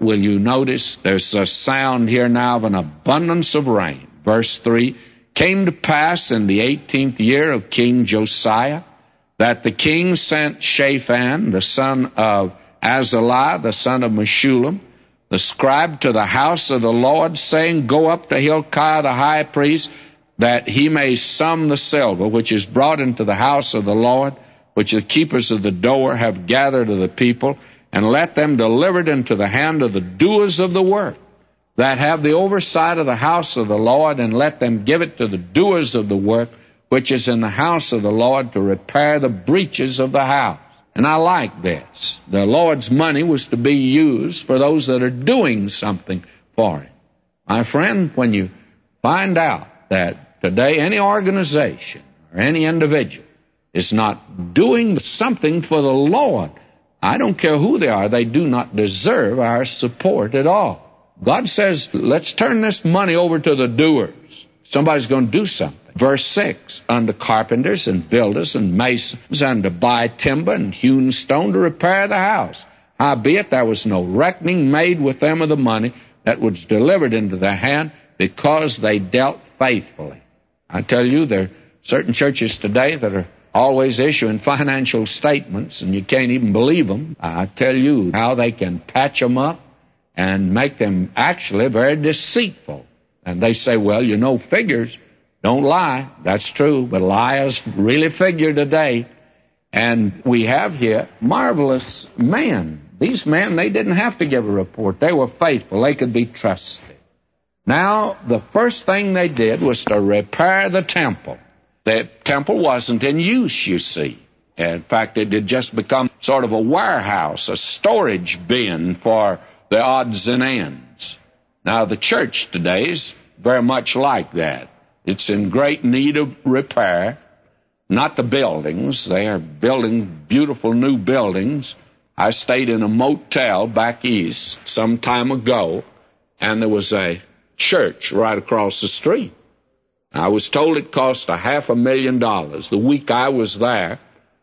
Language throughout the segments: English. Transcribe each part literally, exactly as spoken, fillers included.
will you notice there's a sound here now of an abundance of rain. Verse three, came to pass in the eighteenth year of King Josiah that the king sent Shaphan, the son of Azaliah, the son of Meshullam, the scribe, to the house of the Lord, saying, go up to Hilkiah the high priest, that he may sum the silver which is brought into the house of the Lord, which the keepers of the door have gathered of the people, and let them deliver it into the hand of the doers of the work, that have the oversight of the house of the Lord, and let them give it to the doers of the work, which is in the house of the Lord, to repair the breaches of the house. And I like this. The Lord's money was to be used for those that are doing something for Him. My friend, when you find out that today any organization or any individual is not doing something for the Lord, I don't care who they are, they do not deserve our support at all. God says, let's turn this money over to the doers. Somebody's going to do something. Verse six, unto carpenters and builders and masons, and to buy timber and hewn stone to repair the house. Howbeit there was no reckoning made with them of the money that was delivered into their hand, because they dealt faithfully. I tell you, there are certain churches today that are always issuing financial statements, and you can't even believe them. I tell you how they can patch them up and make them actually very deceitful. And they say, well, you know, figures don't lie. That's true, but liars really figure today. And we have here marvelous men. These men, they didn't have to give a report. They were faithful. They could be trusted. Now, the first thing they did was to repair the temple. The temple wasn't in use, you see. In fact, it had just become sort of a warehouse, a storage bin for the odds and ends. Now, the church today is very much like that. It's in great need of repair. Not the buildings. They are building beautiful new buildings. I stayed in a motel back east some time ago, and there was a church right across the street. I was told it cost a half a million dollars. The week I was there,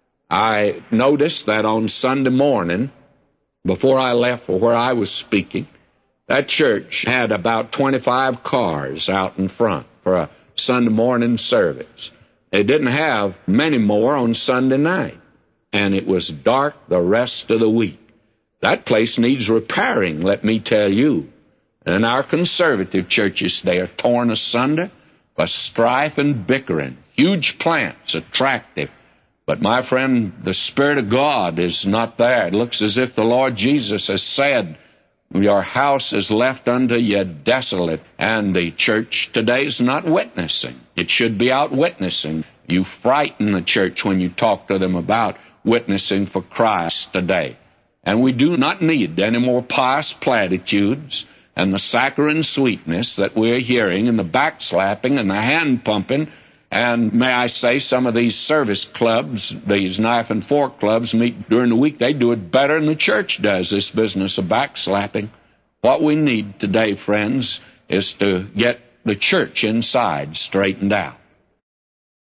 I noticed that on Sunday morning, before I left for where I was speaking, that church had about twenty-five cars out in front for a Sunday morning service. They didn't have many more on Sunday night, and it was dark the rest of the week. That place needs repairing, let me tell you. And our conservative churches, they are torn asunder by strife and bickering. Huge plants, attractive. But my friend, the Spirit of God is not there. It looks as if the Lord Jesus has said, your house is left unto you desolate. And the church today is not witnessing. It should be out witnessing. You frighten the church when you talk to them about witnessing for Christ today. And we do not need any more pious platitudes and the saccharine sweetness that we're hearing, and the backslapping and the hand pumping. And may I say, some of these service clubs, these knife and fork clubs, meet during the week. They do it better than the church does, this business of backslapping. What we need today, friends, is to get the church inside straightened out.